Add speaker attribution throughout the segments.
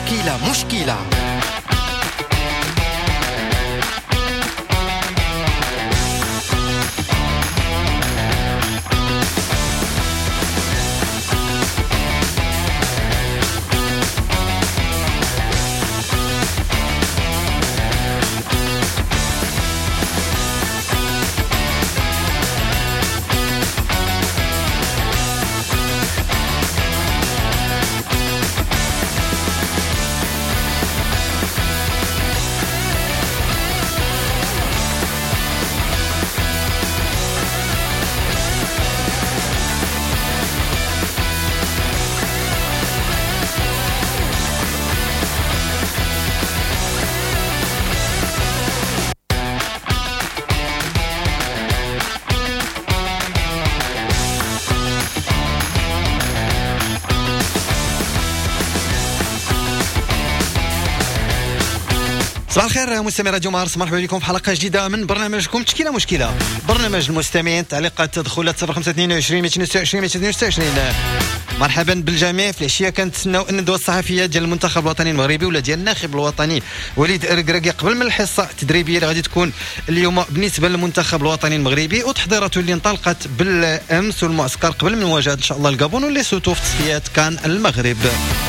Speaker 1: مشكلة. صباح الخير مستمعي راديو مارس، مرحبا بكم في حلقه جديده من برنامجكم تشكيله مشكله. برنامج المستمعين، تعليقات، تدخلات 0522 226 226. مرحبا بالجميع. في العشيه كنتسناو ان الندوه الصحفيه ديال المنتخب الوطني المغربي ولا ديال الناخب الوطني وليد الركراكي قبل من الحصه التدريبيه اللي غادي تكون اليوم بالنسبه للمنتخب الوطني المغربي، وتحضيراته اللي انطلقت بالامس والمعسكر قبل من مواجهه ان شاء الله الكابون واللي سوتو في تصفيات كان المغرب.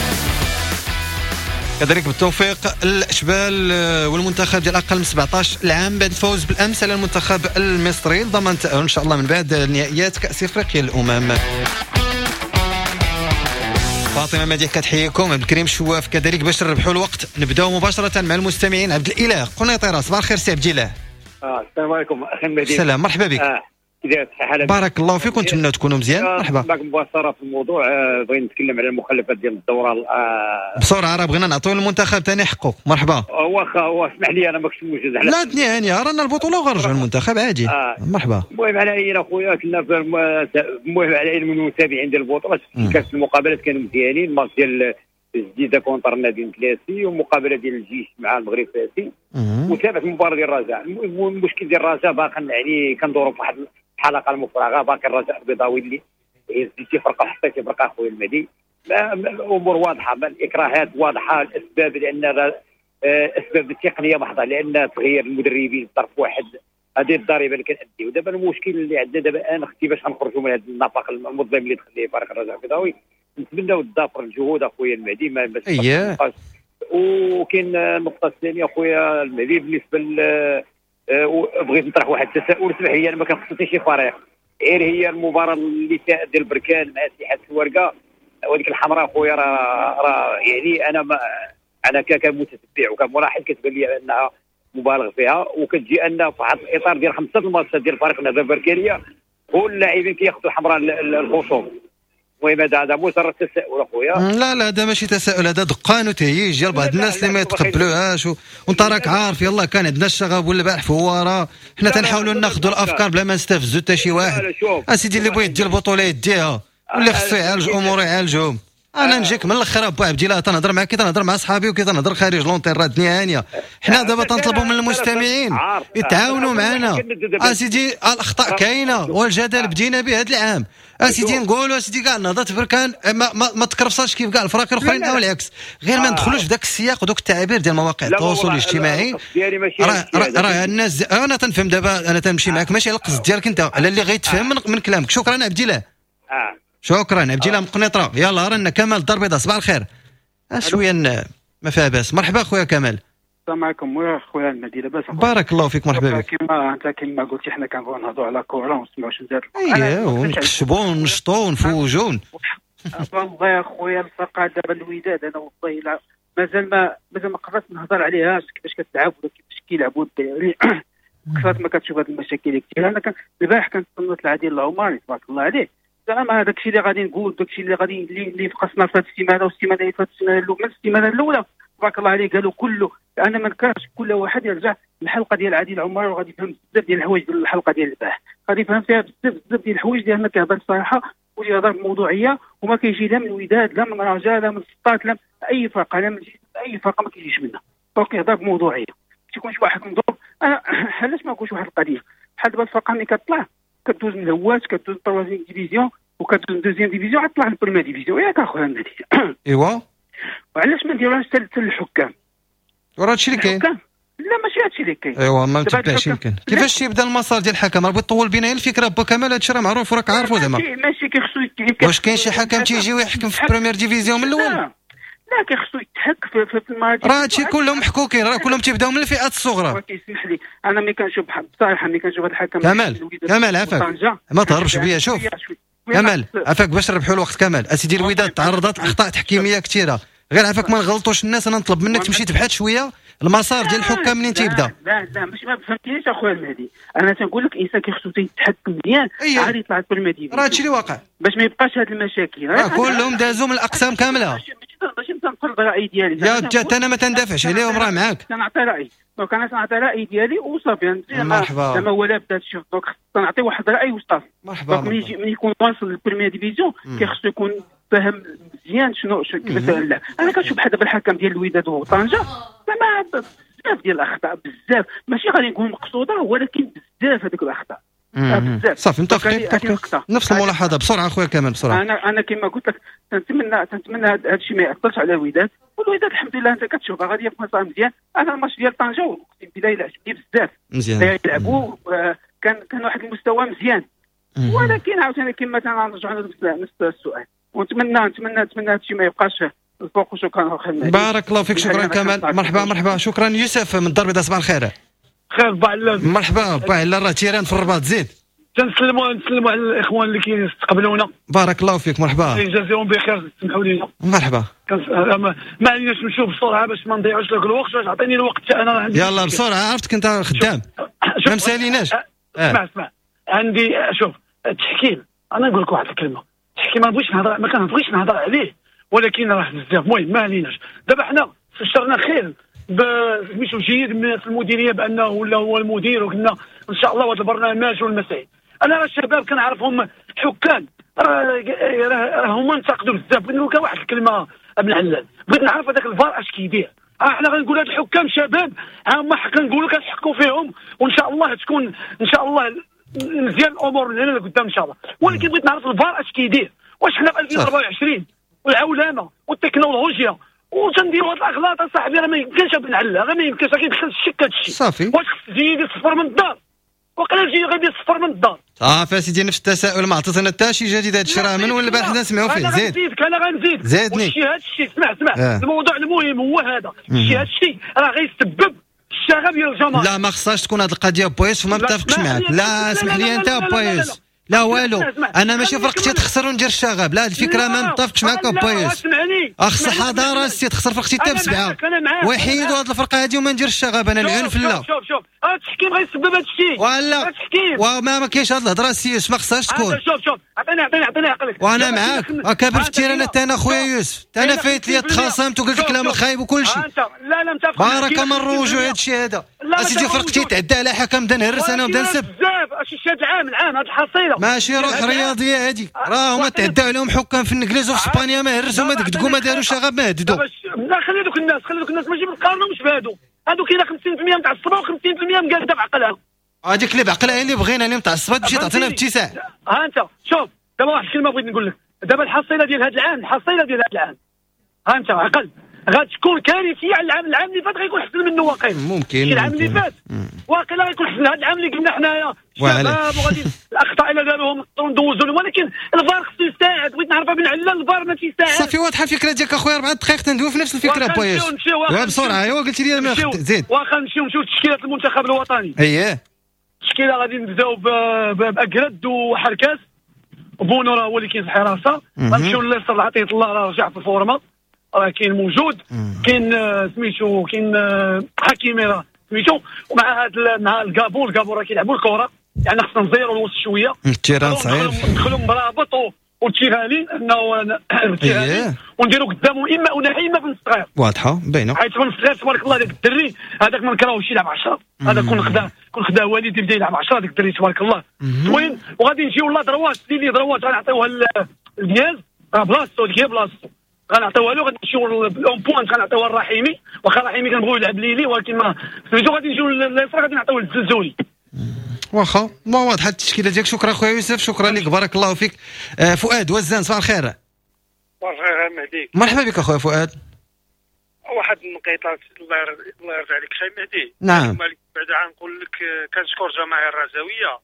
Speaker 1: كذلك بالتوفيق الاشبال والمنتخب ديال اقل من 17 العام بعد الفوز بالامس على المنتخب المصري لضمان التاهل ان شاء الله من بعد نهائيات كاس افريقيا للامم. فاطمه مديح كتحييكم. عبد الكريم الشواف كذلك. باش نربحوا الوقت نبداو مباشره مع المستمعين. عبد الاله قنيطره، صباح الخير سي عبد الاله.
Speaker 2: السلام عليكم اخي مهدي.
Speaker 1: السلام، مرحبا بك. بارك الله فيكم، نتمنى تكونوا مزيان. مرحبا
Speaker 2: معك مباشره في الموضوع. بغيت نتكلم على المخلفات ديال الدوره
Speaker 1: بسرعه، راه بغينا نعطيو المنتخب ثاني حقه. مرحبا.
Speaker 2: واخا اسمح لي انا ما كنتش موجود على
Speaker 1: لا الدنيا هانيه، رانا البطوله وغنرجعوا المنتخب عادي. مرحبا.
Speaker 2: المهم على اي اخويا كنا المهم على علم المتابعين ديال البطوله في كاس المقابلات كانوا مزيانين. الماتش ديال الجديده كونتر النادي الكلاسي ومقابله ديال الجيش مع المغرب فاسي وتابعت المباراه ديال الرجاء. المشكل ديال الرجاء باقي يعني كندوروا في واحد الحلقه المفرغه. باقي الرجاء البيضاوي اللي هزيتي فرقه وحطيتي فرقه اخويا المهدي. الامور واضحه، الاكراهات واضحه، الاسباب لان اسباب التقنيه محضه، لان تغيير المدربين بطرف واحد هذه الضريبه اللي كنأديو. دابا المشكل اللي عندنا دابا انا اختي باش غنخرجوا من هذا النفق المظلم اللي دخل ليه فريق الرجاء البيضاوي. نتمناو تضافر الجهود اخويا المهدي ما باش وكاين النقطه الثانيه اخويا المهدي بالنسبه بغيت نطرح واحد التساؤل. اسمح لي، انا ما كنخصنيش شي فريق، غير هي المباراه اللي ديال بركان مع سيحه الورقه وديك الحمراء اخويا راه يعني انا كمتتبع وكملاحظ كتبان لي انها مبالغ فيها، وكتجي ان في واحد الاطار ديال 5 الماتشات ديال فريق النهضه البركانيه واللاعبين كياخذوا حمراء الخصوم. المهم هذا مجرد تساؤل اخويا.
Speaker 1: لا هذا ماشي تساؤل، هذا دقان وتهييج ديال بعض الناس اللي ما يتقبلوهاش. وانت راك عارف يلا كان عندنا الشغب والبارح فواره، حنا تنحاولوا ناخذوا الافكار بلا ما نستفزوا حتى شي واحد. اسيدي اللي بغى يدي البطوله يديها، واللي خصو يعالج امور يعالجهم. انا نجيك من الاخر ابو عبد الله، تنهضر معاك كي تنهضر مع صحابي وكي تنهضر خارج لونتير. راه الدنيا هانيه. حنا دابا تنطلبوا من المستمعين يتعاونوا معنا. اسيدي الاخطاء كاينه والجدل بدينا به هذا العام. اسيدي نقولوا اسيدي كاع نهضات بركان ما تكرفصاش كيف كاع الفرق الاخرين او العكس، غير ما ندخلوش في ذاك السياق ودوك التعابير ديال مواقع التواصل الاجتماعي. راه الناس انا تنفهم دابا، انا تنمشي معاك ماشي على القصد ديالك انت، على اللي غيتفهم من كلامك. شكرا عبد الله. شكرا عبد الله من قنيطره. يلا رانا كمال الدار البيضاء، صباح الخير. شويه ما فيها باس. مرحبا خويا كمال.
Speaker 3: السلام عليكم خويا المهدي. لاباس؟
Speaker 1: بارك الله فيك، مرحبا بك.
Speaker 3: كما قلتي حنا كنبغيو نهضروا على كره ونسمعوا شنو دار.
Speaker 1: ونكشفوا ونشطوا ونفوجوا.
Speaker 3: والله يا خويا الفرقه دابا الوداد انا والله مازال ما قدرت نهضر عليها كيفاش كتلعب ولا كيفاش كيلعبوا الدراري. كثرت ما كتشوف هذه المشاكل كثير. انا البارح كنت طلعت العديل العمري تبارك الله عليه. زعما هذاك الشيء اللي غادي نقول، داك الشيء اللي غادي اللي فقسنا في هذه السيمانه والسيمانه اللي فاتت السيمانه الاولى تبارك الله عليه قالوا كله. انا ما نكرهش كل واحد يرجع للحلقه ديال عادل عمر وغادي يفهم بزاف ديال الحوايج ديال الحلقه ديال البارح. غادي يفهم فيها بزاف ديال الحوايج ديالنا كيهضر بصراحه ويهضر بموضوعيه وما كيجي لا من الوداد لا من رجاء لا من السطات لا من اي فرقه لا من اي فرقه ما كيجيش منها. دونك كيهضر بموضوعيه. تيكون شي واحد مضروب. انا علاش ما نقولش واحد القضيه بحال دابا الفرقه ملي كتطلع كدوز من الهواش كدوز الطروازيام ديفيزيون وكدوز دوزيام ديفيزيون عاد طلع للبريمير ديفيزيون ياك اخويا النادي.
Speaker 1: ايوا
Speaker 3: وعلاش ما نديروهاش حتى للحكام؟
Speaker 1: وراه هادشي اللي كاين.
Speaker 3: لا ماشي هادشي اللي كاين.
Speaker 1: ايوا ما متبعش يمكن. كيفاش تيبدا المسار ديال الحكم؟ راه بغيت طول بينا الفكره با كمال. هادشي راه معروف وراك عارفو زعما.
Speaker 3: ماشي كيخصو
Speaker 1: واش كاين شي حكم تيجي ويحكم في بريمير ديفيزيون من الاول؟
Speaker 3: لا كيخصو يتحك في الماضي.
Speaker 1: راه هادشي كلهم محكوكين، راه كلهم تيبداو من الفئات الصغرى.
Speaker 3: كيسمح لي انا ملي كنشوف بصراحه ملي كنشوف هذا الحكم
Speaker 1: كمال عافاك ما تهربش بيا. شوف كمال عافاك باش نربحوا الوقت. كمال اسيدي الوداد تعرضت لاخطاء تحكيميه كثيره، غير عافاك ما نغلطوش الناس. انا نطلب منك تمشي تبحث شويه المسار ديال الحكام منين تيبدا.
Speaker 3: لا ماشي ما فهمتينيش اخويا المهدي. انا تنقول لك الانسان كيخصو يتحكم مزيان عاد يطلع كل مدينه.
Speaker 1: راه هادشي اللي واقع
Speaker 3: باش ما يبقاش هاد المشاكل.
Speaker 1: كلهم دازوا من الاقسام كامله.
Speaker 3: باش نقول الراي ديالي
Speaker 1: يا جات انا ما تندافعش عليهم راه معاك.
Speaker 3: تنعطي رايي دونك انا تنعطي رايي ديالي وصافي.
Speaker 1: مرحبا
Speaker 3: زعما هو لا بدا تشوف دونك تنعطي واحد الراي وصافي.
Speaker 1: مرحبا
Speaker 3: ملي يكون واصل للبريمير ديفيزيون كيخصو يكون فاهم مزيان شنو كيفاش لا. انا كنشوف بحال دابا الحكم ديال الوداد وطنجه زعما بزاف ديال الاخطاء، بزاف ماشي غادي نكون مقصوده ولكن بزاف هذوك الاخطاء بزاف.
Speaker 1: صافي متفقين نفس الملاحظه. بسرعه اخويا كمال بسرعه.
Speaker 3: انا كما قلت لك تنتمنى هذا الشيء ما ياثرش على الوداد. والوداد الحمد لله انت كتشوفها غادي في مسار مزيان. انا الماتش ديال طنجه اقسم بالله الا عجبني بزاف
Speaker 1: مزيان
Speaker 3: يلعبوا. كان واحد المستوى مزيان. ولكن عاوتاني كما تنرجعوا لنفس السؤال ونتمنى هذا الشيء ما يبقاش الفوق. وشكرا اخي
Speaker 1: بارك الله فيك. شكرا كمال. مرحبا شكرا. يوسف من الدار البيضاء صباح الخير.
Speaker 4: خير بعلام.
Speaker 1: مرحبا بعلام. راه تيران في الرباط زيد.
Speaker 4: تنسلموا على الاخوان اللي كيستقبلونا.
Speaker 1: بارك الله فيك. مرحبا
Speaker 4: يجازيهم بخير. سمحوا لي.
Speaker 1: مرحبا.
Speaker 4: ما عليناش نمشيو بسرعه باش ما نضيعوش لك الوقت. واش عطيني الوقت انا عندي.
Speaker 1: يلا بسرعه عرفتك انت خدام ما مساليناش.
Speaker 4: اسمع عندي شوف التحكيم. انا نقول لك واحد الكلمه. التحكيم ما كنبغيش نهضر عليه ولكن راه بزاف المهم ما عليناش. دابا حنا فشرنا خير سميتو جيد من في المديريه بانه ولا هو المدير وقلنا ان شاء الله هذا البرنامج والمسائل. انا راه الشباب كنعرفهم حكام راه هما انتقدوا بزاف. بغيت نقول لك واحد الكلمه ابن علال. بغيت نعرف هذاك الفار اش كيدير. احنا غنقول هاد الحكام شباب هما كنقولوا كنحكوا فيهم وان شاء الله تكون ان شاء الله مزيان الامور من هنا لقدام ان شاء الله. ولكن بغيت نعرف الفار اش كيدير. واش حنا في 2024 والعولمه والتكنولوجيا وتنديروا هاد الاغلاط اصاحبي راه ما يمكنش ابن علال. راه ما يمكنش كيدخل الشك هاد الشيء.
Speaker 1: صافي
Speaker 4: واش خص يجي يصفر من الدار وقيلا يجي غادي يصفر من الدار.
Speaker 1: صافي سيدي نفس التساؤل ما عطيتنا حتى شي جديد. هاد الشيء راه من والبارح نسمعوا فيه. زيد
Speaker 4: انا غنزيد
Speaker 1: زيدني
Speaker 4: هاد الشيء. اسمع الموضوع المهم هو هذا الشيء. هاد الشيء راه غيسبب الشغب ديال الجماهير.
Speaker 1: لا ما خصهاش تكون هاد القضيه بويس وما متفقش معاك. لا اسمح لي انت بويس لا والو. انا ماشي فرقتي تخسر وندير الشغب. لا هاد الفكره ما متفقش معاك بويس. خص حضاره سي تخسر فرقتي حتى بسبعه وحيدوا هاد الفرقه هادي وما نديرش الشغب. انا العنف لا.
Speaker 4: شوف هاد التحكيم غيسبب هاد الشيء
Speaker 1: ولا وما كاينش هاد الهضره السيس ما خصهاش تكون.
Speaker 4: شوف عطيني عقلك
Speaker 1: وانا معاك كابر في التيران حتى انا خويا يوسف. انا فايت لي تخاصمت وقلت الكلام الخايب وكل شيء.
Speaker 4: لا متفق.
Speaker 1: بارك من الرجوع هاد الشيء هذا. اسيدي فرقتي تعدى على حكم بدا نهرس انا وبدا نسب
Speaker 4: بزاف. اش هاد العام هاد الحصيله
Speaker 1: ماشي روح رياضيه هادي. راهما تعدى عليهم حكام في الانجليز وفي اسبانيا ما هرسوا ما دقدقوا ما داروا شغب ما هددوا.
Speaker 4: لا خلي دوك الناس ماشي بنقارنوش بهادو. هادو كاينه 50% متعصبه و50% مقاده بعقلها.
Speaker 1: هذيك اللي بعقلها اللي بغينا اللي متعصبه تمشي تعطينا في اتساع.
Speaker 4: ها انت شوف دابا واحد الكلمه بغيت نقول لك. دابا الحصيله ديال هذا العام ها انت عقل غتكون كارثيه على العام اللي فات. غيكون احسن منه واقيلا.
Speaker 1: ممكن
Speaker 4: العام اللي فات واقيلا غيكون احسن. هذا العام اللي قلنا حنايا شباب وغادي الاخطاء اللي داروهم ندوزوا ولكن الفار خصو يساعد. بغيت نعرف بن علال الفار ما تيساعد.
Speaker 1: صافي واضحه الفكره ديالك اخويا. 4 دقائق تندويو في نفس الفكره بويس. بسرعه ايوا قلت لي ما زيد.
Speaker 4: واخا نمشيو تشكيله المنتخب الوطني.
Speaker 1: اييه
Speaker 4: التشكيله غادي نبداو باكرد وحركاس. بونو راه هو اللي كاين في الحراسه. غنمشيو لليسر عطيه الله راه رجع في الفورمه راه كاين موجود. كاين سميتو كاين حكيمي راه سميتو. ومع هذا مع الكابو راه كيلعبوا الكره يعني خصنا نزيروا الوسط شويه.
Speaker 1: التيران صعيب
Speaker 4: ندخلوا مرابط والتيراني انه التيراني ونديروا قدامه اما اناحي اما بن صغير. واضحه باينه حيت بن صغير تبارك الله داك الدري هذاك ما نكرهوش يلعب 10. هذا كون خدا والدي يبدا يلعب 10 داك الدري تبارك الله زوين. وغادي نجيو لا دروات اللي دروات غنعطيوها الدياز راه بلاصتو ديك هي بلاصتو غنعطيوها له. غادي نمشيو اون بوينت غنعطيوها الرحيمي واخا الرحيمي كنبغيو يلعب ليلي ولكن ما سميتو غادي نجيو لليسار غادي نعطيوه للزلزولي. واخا ما واضحه التشكيله ديالك. شكرا خويا يوسف. شكرا لك بارك الله فيك. فؤاد وزان صباح الخير.
Speaker 5: والله مهدي
Speaker 1: مرحبا بك اخويا فؤاد.
Speaker 5: واحد النقيطات الله يرضى عليك خي مهدي.
Speaker 1: نعم.
Speaker 5: بعد نقول لك كنشكر جماهير الرجاويه.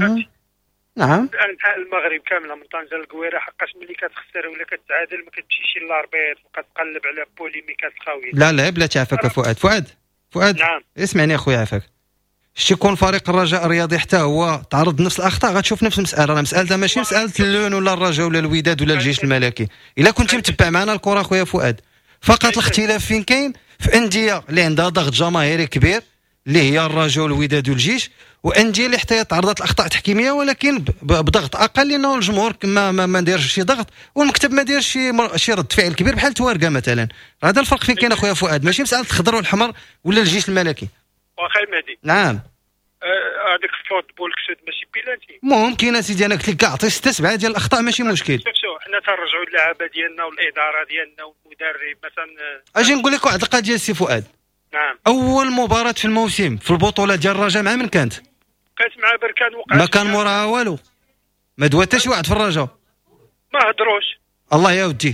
Speaker 1: نعم.
Speaker 5: انحاء المغرب كامله من طنجه للقويره، حقاش ملي كتخسر ولا كتعادل ما كتمشيش للاربيط وكتقلب على بوليميكات الخاويه.
Speaker 1: لا بلا تعافاك فؤاد.
Speaker 5: نعم.
Speaker 1: اسمعني اخويا عافاك. شتي يكون فريق الرجاء الرياضي حتى هو تعرض لنفس الاخطاء غتشوف نفس المساله. راه مساله ماشي مساله اللون ولا الرجاء ولا الوداد ولا الجيش الملكي. الا كنتي متبع معنا الكره اخويا فؤاد، فقط الاختلاف فين كاين؟ في انديه اللي عندها ضغط جماهيري كبير اللي هي الرجاء والوداد والجيش، وانديه اللي حتى تعرضت لاخطاء تحكيميه ولكن بضغط اقل، لانه الجمهور ما دارش شي ضغط والمكتب ما دارش شي رد فعل كبير بحال توارقه مثلا. هذا الفرق فين كاين اخويا فؤاد، ماشي مساله الخضر والحمر ولا الجيش الملكي.
Speaker 5: واخا مهدي.
Speaker 1: نعم.
Speaker 5: هذاك الفوتبول كسود ماشي بيلانتي.
Speaker 1: ممكن اسيدي انا قلت لك كاع عطي 6 7 ديال الاخطاء ماشي مشكل.
Speaker 5: شوف حنا تنرجعوا للعابه ديالنا والاداره ديالنا والمدرب مثلا.
Speaker 1: اجي نقول لك واحد القضيه السي فؤاد.
Speaker 5: نعم.
Speaker 1: اول مباراه في الموسم في البطوله ديال الرجاء مع من كانت؟
Speaker 5: كانت مع بركان. وقعت
Speaker 1: ما كان موراها والو، ما دوا حتى شي واحد في الرجاء،
Speaker 5: ما هضروش.
Speaker 1: الله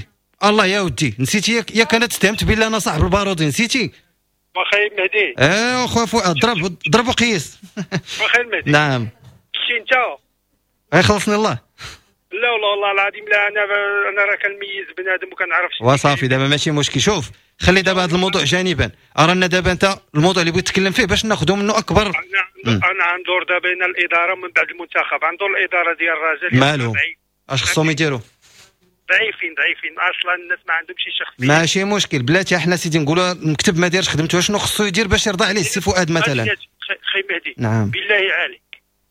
Speaker 1: يا ودي نسيتي يا كانت اتهمت بالله انا صاحب البارودي، نسيتي؟
Speaker 5: واخا مهدي.
Speaker 1: اخويا فؤاد ضرب وقيس.
Speaker 5: واخا مهدي.
Speaker 1: نعم.
Speaker 5: شتي انت
Speaker 1: خلصني الله.
Speaker 5: لا والله العظيم لا، انا راه كنميز بنادم وكنعرف.
Speaker 1: وصافي دابا ماشي مشكل. شوف خلي دابا هذا الموضوع جانبا، ارانا دابا انت الموضوع اللي بغيت تتكلم فيه باش ناخذوا منه اكبر.
Speaker 5: انا غندور دابا بين الاداره من بعد المنتخب، غندور الاداره ديال الرجاء.
Speaker 1: مالو اش خصهم يديروا؟
Speaker 5: ضعيفين اصلا، الناس ما عندهمش شخصيه.
Speaker 1: ماشي مشكل بلاتي، حنا سيدي نقولوا المكتب ما دارش خدمته، شنو خصو يدير باش يرضى عليه السي فؤاد مثلا؟
Speaker 5: خي مهدي.
Speaker 1: نعم.
Speaker 5: بالله عليك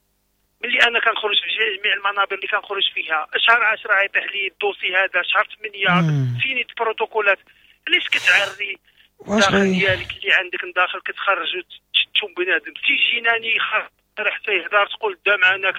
Speaker 5: ملي انا كنخرج في جميع المنابر اللي كنخرج فيها، شهر 10 يطيح لي الدوسي هذا، شهر 8 فيني البروتوكولات. علاش كتعري الداخل ديالك اللي عندك من داخل كتخرج وتشوم بنادم تيجيناني حتى يهضر تقول دا معنا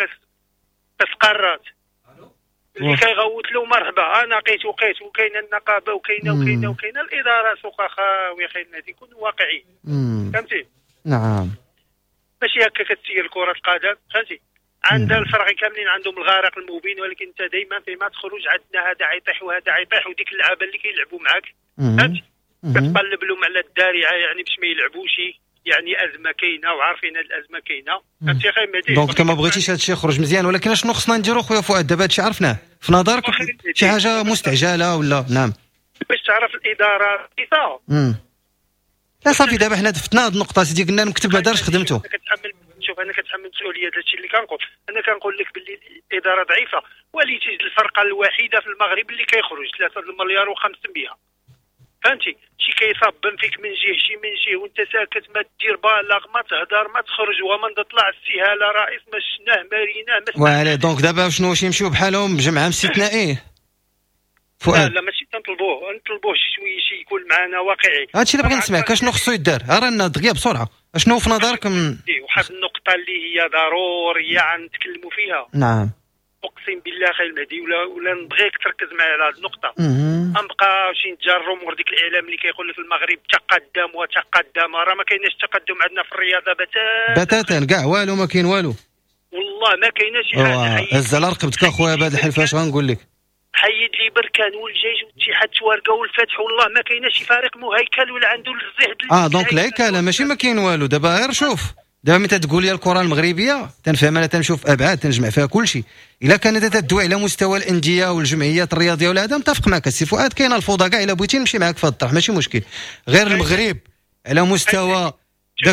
Speaker 5: كتقرات اللي كيغوت له مرحبا انا قيت وكاينه النقابه وكاينه الاداره. سوق خاوي خير الناس يكونوا واقعيين. فهمتي؟
Speaker 1: نعم.
Speaker 5: ماشي هكا كتسير كره القدم. فهمتي؟ عندها الفرق كاملين عندهم الغارق المبين، ولكن انت دائما فيما تخرج عندنا هذا عيطيح وهذا عيطيح، وديك اللعابه اللي كيلعبوا معاك فهمتي كتقلب لهم على الدارعه يعني باش ما يلعبوش، يعني ازمه كاينه وعارفين هذه الازمه كاينه. فهمتي خاي مهدي؟
Speaker 1: دونك انت ما بغيتيش هذا الشيء يخرج مزيان، ولكن شنو خصنا نديرو خويا فؤاد دابا هادشي عرفناه في نظرك شي حاجه مستعجله ولا؟ نعم.
Speaker 5: باش تعرف الاداره كيفاه.
Speaker 1: لا صافي دابا حنا دفتنا هذه النقطه سيدي، قلنا المكتب ما دارش خدمته.
Speaker 5: شوف انا كتحمل مسؤوليه هذا الشيء اللي كنقول. انا كنقول لك باللي الاداره ضعيفه، وليتي الفرقه الوحيده في المغرب اللي كيخرج 3 مليار و500. فهمتي؟ شي كيصبن فيك من جهه شي من جهه وانت ساكت، ما دير بالغ ما تهدر ما تخرج، ومن تطلع السهاله رئيس ما شفناه ماريناه ما
Speaker 1: وعلى دونك دابا شنو واش يمشيو بحالهم بجمعه استثنائيه فؤاد؟
Speaker 5: لا ماشي نطلبوه شي يكون معنا واقعي.
Speaker 1: هادشي اللي بغيت نسمعك، شنو خصو يدار؟ رانا دغيا بسرعه شنو في نظرك؟
Speaker 5: واحد النقطه اللي هي ضروريه نتكلموا فيها.
Speaker 1: نعم.
Speaker 5: اقسم بالله خير المهدي ولا نبغيك تركز معايا على هذه النقطه. غنبقى شي نتجرم ورا ديك الاعلام اللي كيقول لك المغرب تقدم راه ما كايناش تقدم عندنا في الرياضه
Speaker 1: بتاتا كاع والو، ما كاين والو
Speaker 5: والله، ما كايناش شي حاجه.
Speaker 1: هز على رقبتك اخويا بهذا الحلف اش غنقول لك؟
Speaker 5: حيد لي بركان والجيش والاتحاد توارقه والفتح، والله ما كايناش شي فريق مهيكل ولا عنده الزهد.
Speaker 1: دونك الهيكله ماشي ما كاين والو. دابا غير شوف دابا ملي تقول لي الكره المغربيه تنفهم انا، تنشوف ابعاد تنجمع فيها كل شيء. الا كانت تدوي على مستوى الانديه والجمعيات الرياضيه ولا هذا متفق معك السي فؤاد، كاين الفوضى كاع. الا بغيتي نمشي معك في الطرح ماشي مشكل. غير المغرب على مستوى داك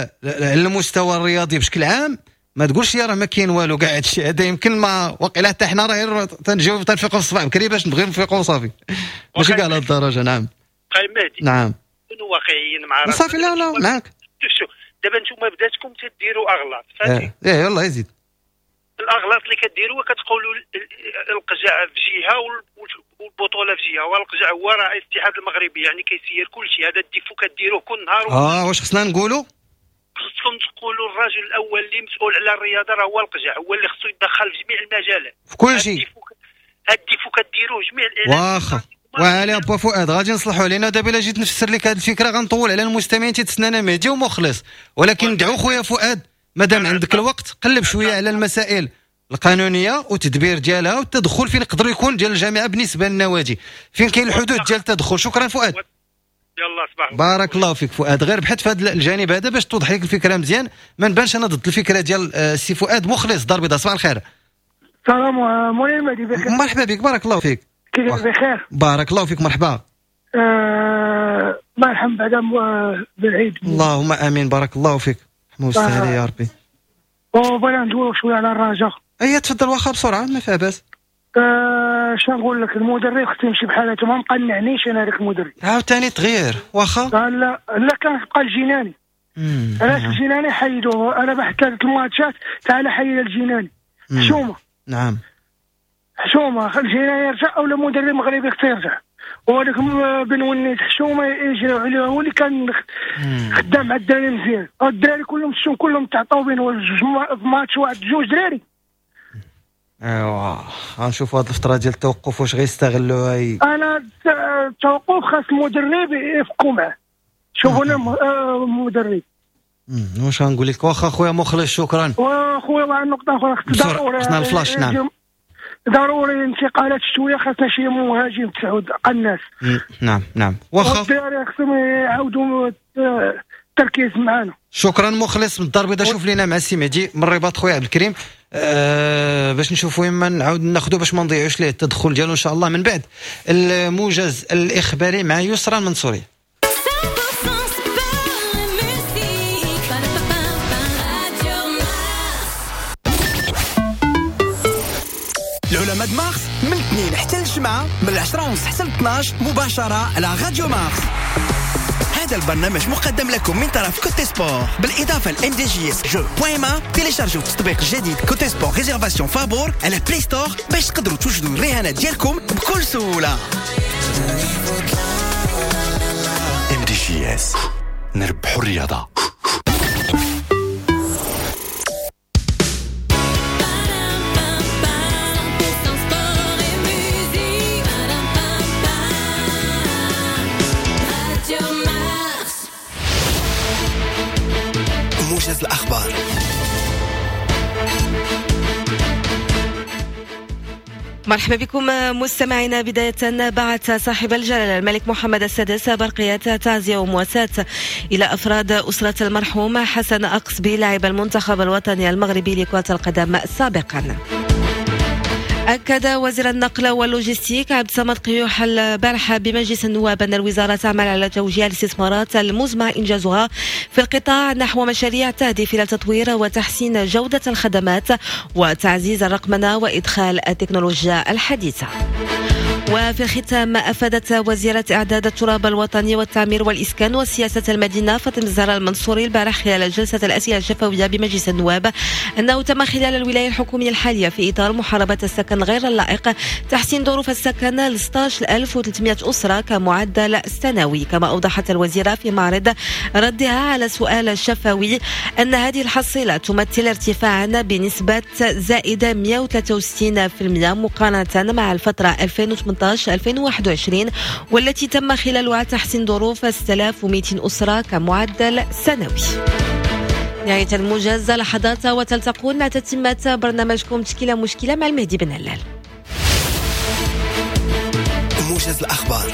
Speaker 1: المستوى الرياضي بشكل عام ما تقولش يا راه ما كاين والو كاع. هادشي هذا يمكن ما واقيلا حتى حنا راه تنجيو تنفيقوا في الصباح بكري باش نبغيو نفيقوا صافي، ماشي كاع على هاد الدرجه. نعم.
Speaker 5: خاي مهدي.
Speaker 1: نعم.
Speaker 5: كونوا واقعيين مع راسكم
Speaker 1: صافي. لا معاك.
Speaker 5: شوف دابا نتوما بداتكم تديروا اغلاط. فهمتي؟
Speaker 1: يلاه يزيد.
Speaker 5: الاغلاط اللي كديروا كتقولوا القجع في جهه والبطوله في جهه، والقجع هو رئيس الاتحاد المغربي يعني كيسير كل شيء. هذا الديفو كديروه كل نهار.
Speaker 1: واش خصنا نقولوا؟
Speaker 5: خصكم تقولوا الرجل الاول اللي مسؤول على الرياضه راه هو القجع، هو اللي خصو يتدخل في جميع المجالات
Speaker 1: في كل شيء.
Speaker 5: هاد الديفو كديروه جميع الاعلام.
Speaker 1: واخا وعلى با فؤاد غادي نصلحوا علينا دابا. الا جيت نفسر لك هذه الفكره غنطول على المستمعين تتسنانا مهدي ومخلص، ولكن ندعو خويا فؤاد مادام عندك الوقت قلب شويه على المسائل القانونيه وتدبير ديالها والتدخل فين يقدر يكون ديال الجامعه بالنسبه للنوادي، فين كاين الحدود ديال التدخل. شكرا فؤاد.
Speaker 5: يلا صباح
Speaker 1: بارك الله فيك فؤاد. غير بحث في هذا الجانب هذا باش توضح لك الفكره مزيان، ما نبانش انا ضد الفكره ديال السي فؤاد. مخلص دار بيضاء، صباح الخير.
Speaker 6: السلام مولاي مهدي بخير.
Speaker 1: مرحبا بك، بارك الله فيك.
Speaker 6: كيف بخير؟
Speaker 1: بارك الله فيك، مرحبا.
Speaker 6: الله يرحم بعد بالعيد.
Speaker 1: اللهم امين، بارك الله فيك. مستهل يا ربي.
Speaker 6: وبغينا ندويو شويه على الرجاء.
Speaker 1: تفضل واخا بسرعه ما فيها باس.
Speaker 6: شنو نقول لك، المدرب خصو يمشي بحالته، ما مقنعنيش انا هذاك المدرب.
Speaker 1: عاوتاني تغيير واخا.
Speaker 6: لا كان بقى الجناني. علاش الجناني حيدوه؟ انا بحثت هذيك الماتشات، تعال حيد الجناني. حشومه. نعم حشومه، الجناني يرجع او مدرب مغربي خصو يرجع. وهذاك بن ونيت حشومه يجري عليه، هو اللي كان خدام مع الدراري مزيان. الدراري كلهم شتو كلهم تعطاو بين في ماتش واحد جوج دراري.
Speaker 1: ايوا غنشوفوا هاد الفتره ديال التوقف واش غيستغلوا هاي.
Speaker 6: انا التوقف خاص المدرب يفكوا معاه. شوفوا انا مدرب.
Speaker 1: واش غنقول لك واخا خويا مخلص. شكرا.
Speaker 6: واخويا واحد النقطه اخرى
Speaker 1: خصنا الفلاش. نعم
Speaker 6: ضروري انتقالات شويه، خاصنا شي مهاجم تعود الناس.
Speaker 1: نعم واخا
Speaker 6: الدراري خصهم يعاودوا التركيز معنا.
Speaker 1: شكرا مخلص من الدار البيضاء. شوف لينا مع السي مهدي من الرباط خويا عبد الكريم، باش نشوفوا اما نعاود ناخذوا باش ما نضيعوش ليه التدخل ديالو ان شاء الله من بعد الموجز الاخباري مع يسرى المنصوري.
Speaker 7: العلماء د مارس من الاثنين حتى الجمعة من 10:30 حتى 12 مباشرة على راديو مارس. هذا البرنامج مقدم لكم من طرف كوتي سبور بالإضافة ل MDJS جو.ما. تيليشارجوا التطبيق الجديد كوتي سبور ريزيرفاسيون فابور على بلاي ستور باش تقدروا توجدوا الرهانات ديالكم بكل سهولة. MDJS نربحوا الرياضة. موجز الأخبار.
Speaker 8: مرحبا بكم مستمعينا. بداية بعث صاحب الجلالة الملك محمد السادس برقيات تعزية ومواساة إلى أفراد أسرة المرحوم حسن أقصبي لاعب المنتخب الوطني المغربي لكرة القدم سابقا. أكد وزير النقل واللوجستيك عبد الصمد قيوح البارحة بمجلس النواب أن الوزارة تعمل على توجيه الاستثمارات المزمع إنجازها في القطاع نحو مشاريع تهدف إلى تطوير وتحسين جودة الخدمات وتعزيز الرقمنة وإدخال التكنولوجيا الحديثة. وفي الختام أفادت وزيرة إعداد التراب الوطني والتعمير والإسكان وسياسة المدينة فاطمة الزهراء المنصوري البارح خلال جلسة الأسئلة الشفوية بمجلس النواب أنه تم خلال الولاية الحكومية الحالية في إطار محاربة السكن غير اللائق تحسين ظروف السكن ل 16300 أسرة كمعدل سنوي. كما أوضحت الوزيرة في معرض ردها على سؤال الشفوي أن هذه الحصيلة تمثل ارتفاعا بنسبة زائدة 163% مقارنة مع الفترة 2018-2021 والتي تم خلالها تحسين ظروف 6200 أسرة كمعدل سنوي. نهاية الموجز لحظات وتلتقون مع تتمة برنامجكم تشكيلة مشكلة مع المهدي بن هلال.
Speaker 7: موجز الأخبار.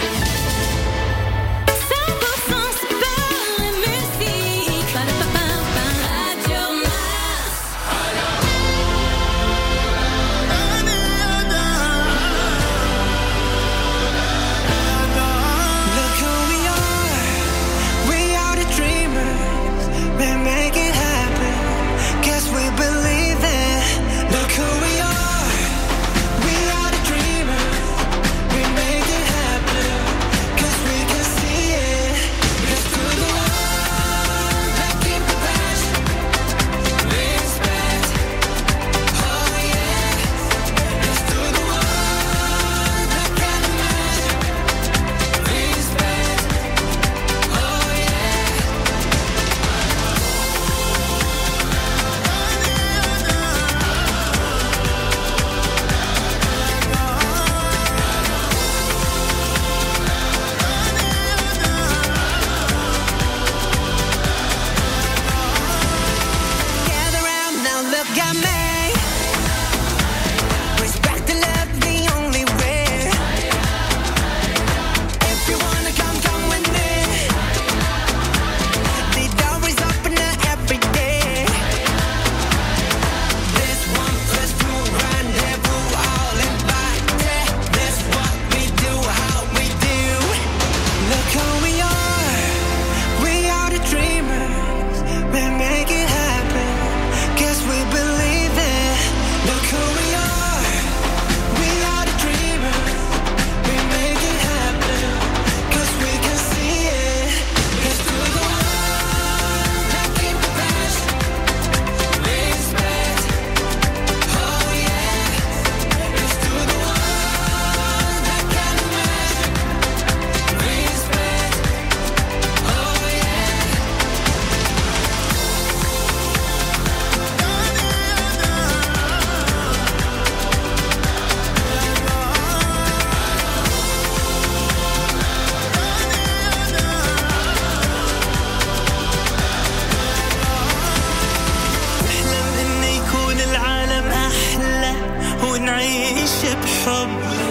Speaker 9: بحب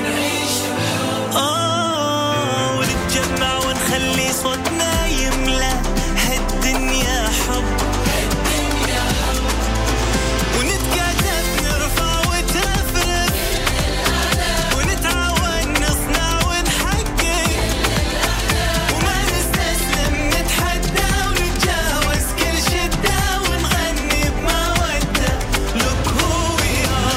Speaker 9: ونتجمع ونخلي صوتنا يملى هالدنيا حب ونتكاتف نرفع وتفرق ونتعاون نصنع ونحقق وما نستسلم نتحدى ونتجاوز كل شدة ونغني بمودة. Look who we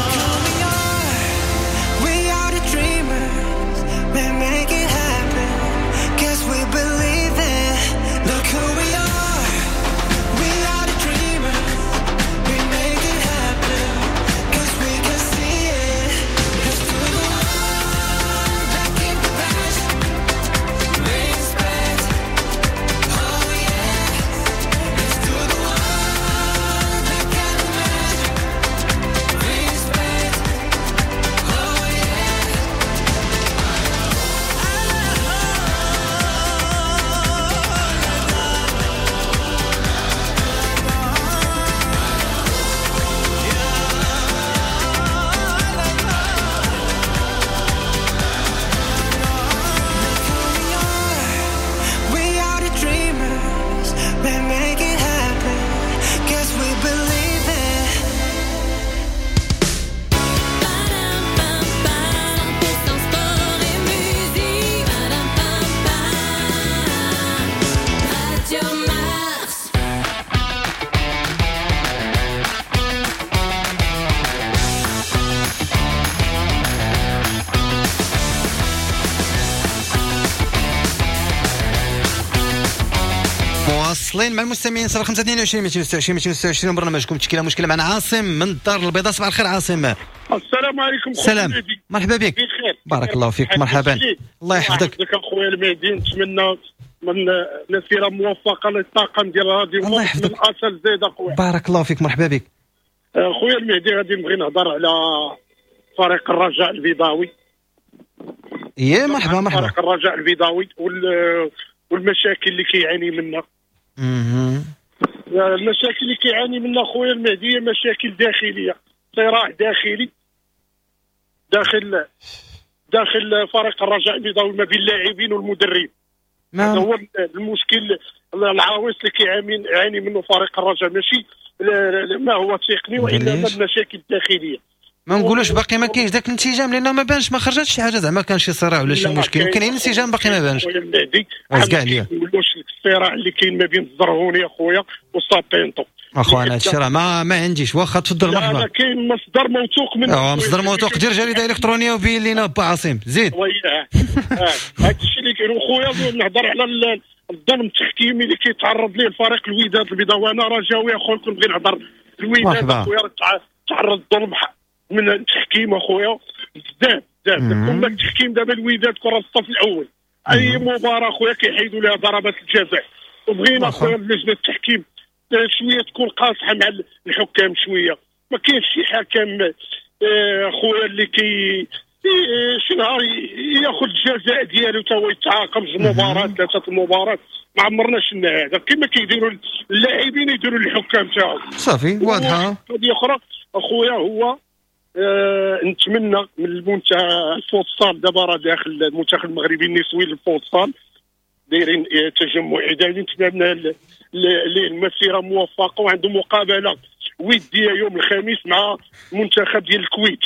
Speaker 9: are the dreamers, we make it happen, guess we believe it. Look who we are the dreamers, we make it happen, guess we can see it. Let's do the one that keep the passion, respect, oh yeah. Let's do the one that can imagine, respect, oh yeah. We are the dreamers, we make it happen, guess we believe it. Puissance, sport et musique. Radio Mars.
Speaker 1: مواصلين مع المستمعين 0522 226 226 برنامجكم تشكيله مشكله معنا عاصم من الدار البيضاء. صباح الخير عاصم.
Speaker 10: السلام عليكم.
Speaker 1: سلام مرحبا بك.
Speaker 10: بخير.
Speaker 1: بارك الله فيك مرحبا. الله يحفظك.
Speaker 10: اخويا المهدي نتمنى من مسيره موفقه للطاقم ديال راديو
Speaker 1: الله يحفظك.
Speaker 10: من اصل زيد اخويا.
Speaker 1: بارك الله فيك مرحبا بك.
Speaker 10: اخويا المهدي غادي نبغي نهضر على فريق الرجاء البيضاوي.
Speaker 1: يا مرحبا
Speaker 10: فريق الرجاء البيضاوي والمشاكل اللي كيعاني منها. المشاكل اللي كيعاني منها خويا المهدي هي مشاكل داخليه، صراع داخلي داخل فريق الرجاء البيضاوي ما بين اللاعبين والمدرب. هذا هو المشكل العويص اللي كيعاني منه فريق الرجاء، ماشي ما هو تقني وانما المشاكل الداخليه.
Speaker 1: ما نقولوش باقي ما كاينش داك الانسجام لانه ما بانش ما خرجتش شي حاجه زعما كان شي صراع ولا شي مشكل، يمكن غير الانسجام باقي ما بانش.
Speaker 10: خويا المهدي
Speaker 1: كاع عليا
Speaker 10: نقولوش الصراع اللي كاين ما بين الزرهوني اخويا وصابينتو.
Speaker 1: اخويا هادشي راه ما عنديش. واخا تفضل مرحبا.
Speaker 10: كاين مصدر موثوق منه.
Speaker 1: مصدر موثوق. دير جريده الكترونيه وبين لينا با عاصم زيد.
Speaker 10: هادشي اللي كاين. وخويا نهضر على الظلم التحكيمي اللي كيتعرض ليه الفريق الوداد البيضاوي. وانا رجاوي اخويا كنبغي نهضر الوداد اخويا تعرض الظلم من التحكيم اخويا بزاف. ثم التحكيم دابا الوداد كره الصف الاول اي مباراه اخويا كيحيدوا لها ضربات الجزاء. وبغينا اخويا لجنه التحكيم شويه تكون قاصحه مع الحكام شويه. ما كاينش شي حكم اخويا اللي شي نهار ياخذ الجزاء ديالو تا هو يتعاقب مباراه 3 المباراه. ما عمرنا شفنا هذا كما كيديروا اللاعبين يديروا الحكام تاعهم.
Speaker 1: صافي واضحه.
Speaker 10: هذه اخرى اخويا هو نتمنى من المنتخب الفوتسال دابا راه داخل المنتخب المغربي النسوي للفوتسال دايرين تجمع اداري. نتمنى المسيره موفقه وعندهم مقابله وديه يوم الخميس مع المنتخب ديال الكويت.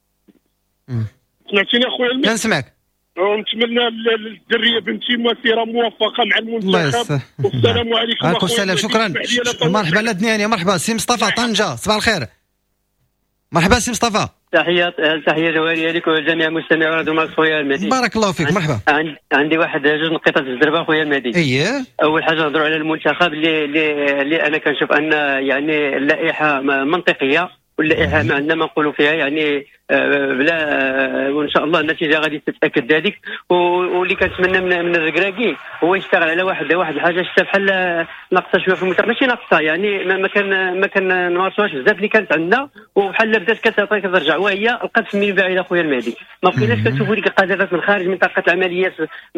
Speaker 10: سمعتيني اخويا؟
Speaker 1: كنسمعك.
Speaker 10: ونتمنى الدريه بنتي مسيره موفقه مع المنتخب. والسلام عليكم.
Speaker 1: عليكم السلام. شكرا. مرحبا لدنيا. مرحبا سي مصطفى طنجه. صباح الخير. مرحبا سي مصطفى.
Speaker 11: تحيه جواريه لك ولجميع مستمعي راديو ماكس خويا المهدي.
Speaker 1: بارك الله فيك. مرحبا.
Speaker 11: عندي واحد جوج نقاط في الزربه خويا المهدي.
Speaker 1: اييه.
Speaker 11: اول حاجه نهضروا على المنتخب اللي انا كنشوف ان يعني اللائحه منطقيه واللائحه ما عندنا ما نقولوا فيها يعني بلا وان شاء الله النتيجه غادي تتاكد ذلك. واللي كنتمنى من الركراكي هو يشتغل على واحد الحاجه شتا بحال ناقصه شويه في المنتخب، ماشي ناقصه يعني ما كنمارسوهاش بزاف اللي كانت عندنا وبحال بدات كترجع وهي القذف من بعيد اخويا المهدي. ما بقيناش كتشوفوا ديك القذافات من خارج منطقه العمليات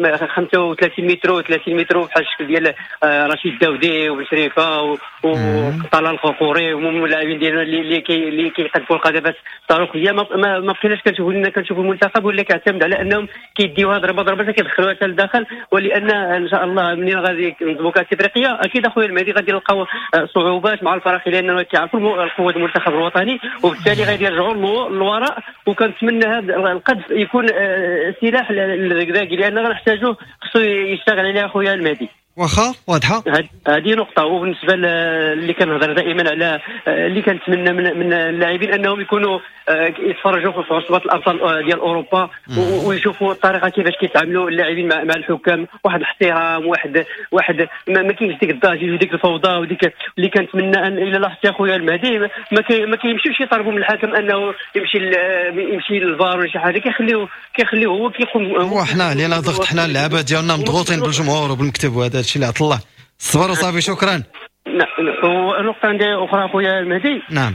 Speaker 11: 35 متر و30 متر بحال الشكل ديال رشيد داودي وبشريفه وطلال الخوخوري وهم اللاعبين ديالنا اللي كيقذفوا القذافات الصاروخيه. ما بقيناش كنشوفوا المنتخب ولا كيعتمد على انهم كيديوها ضربه كيدخلوها حتى للداخل، ولان ان شاء الله منين غادي نضبوا كاس افريقيا اكيد اخويا المهدي غادي نلقاو صعوبات مع الفرق، لانه كيعرفوا القوه المنتخب الوطني وبالتالي غادي يرجعوا للوراء. وكنتمنى هذا القذف يكون سلاح للركراكي لان غنحتاجوه، خصو يشتغل عليه اخويا المهدي.
Speaker 1: واخا واضحه
Speaker 11: هذه نقطه. وبالنسبه اللي كنهضر دائما على اللي كنتمنى من اللاعبين انهم يكونوا يتفرجوا في عصبات الابطال ديال اوروبا ويشوفوا الطريقه كيفاش كيتعاملوا اللاعبين مع الحكام، واحد الاحترام، واحد ما كاينش ديك الضجيج وديك الفوضى وديك اللي كنتمنى ان الا لاحظت يا خويا المهدي ما كيمشيوش يطالبوا من الحكم انه يمشي للفار ولا شي حاجه، كيخليوه هو كيقوم.
Speaker 1: وحنا علينا ضغط، حنا اللعابه ديالنا مضغوطين بالجمهور وبالمكتب وهذا الشيء اللي عطى الله. الصبر وصافي، شكرا.
Speaker 11: ونقطه عندي اخرى خويا المهدي.
Speaker 1: نعم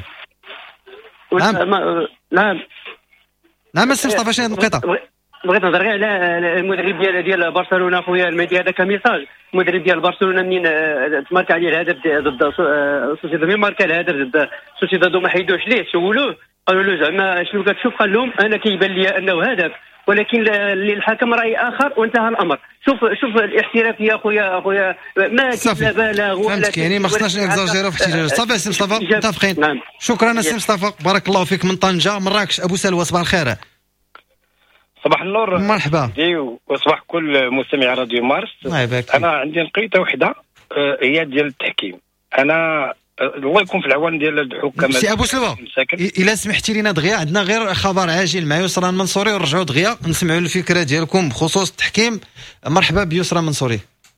Speaker 1: السي مصطفى، شنو هذه النقطه؟
Speaker 11: بغيت نهضر غير على المدرب ديال برشلونه خويا المهدي. هذا كميساج المدرب ديال برشلونه منين تمارك عليه الهدف ضد سوسيداد، مين ماركا الهدف ضد سوسيداد وما حيدوش ليه، سولوه قالوا له زعما شنو كتشوف؟ قال لهم انا كيبان لي انه هدف، ولكن للحكم راي اخر وانتهى الامر. شوف الاحترافيه اخويا ما كاين بالغ
Speaker 1: فهمتك، يعني ما خصناش نكزاجيرو في احتجاج. صافي سي مصطفى، متفقين.
Speaker 11: نعم.
Speaker 1: شكرا سي مصطفى، بارك الله فيك. من طنجه مراكش، ابو سلوى، صباح الخير.
Speaker 12: صباح النور.
Speaker 1: مرحبا.
Speaker 12: وصباح كل مستمع راديو مارس. انا عندي نقيطه وحده هي ديال التحكيم. انا الله يكون في العوان ديال الحكام.
Speaker 1: سي ابو سلوى، الا سمحتي لينا دغيا، عندنا غير خبر عاجل مع يسرى المنصوري ونرجعوا دغيا نسمعوا الفكره ديالكم بخصوص التحكيم. مرحبا بيسرى المنصوري.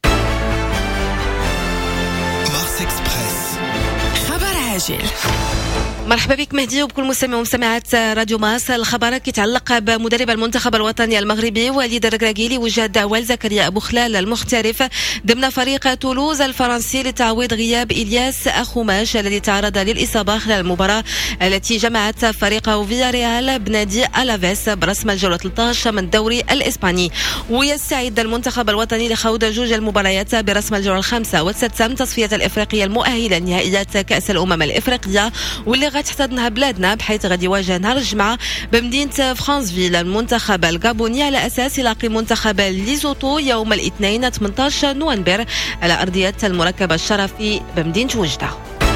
Speaker 7: مارس اكسبريس،
Speaker 8: خبر عاجل. مرحبا بك مهدي وبكل مستمع ومستمعات راديو ماس. الخبر كيتعلق بمدرب المنتخب الوطني المغربي وليد الركراكي اللي وجه دعوة لزكريا أبو خلال المحترف ضمن فريق تولوز الفرنسي لتعويض غياب إلياس أخوماش الذي تعرض للإصابة خلال المباراة التي جمعت فريقه فياريال بنادي ألافيس برسم الجولة 13 من الدوري الإسباني. ويستعد المنتخب الوطني لخوض جوج المباريات برسم الجولة 5 و6 من تصفية الإفريقية المؤهلة لنهائيات كأس الأمم الإفريقية واللي غتحتضنها بلادنا، بحيث غادي يواجه نهار الجمعة بمدينة فرانسفيل المنتخب الغابوني على أساس يلاقي منتخب ليزوتو يوم الاثنين 18 نوفمبر على أرضية المركب الشرفي بمدينة وجدة.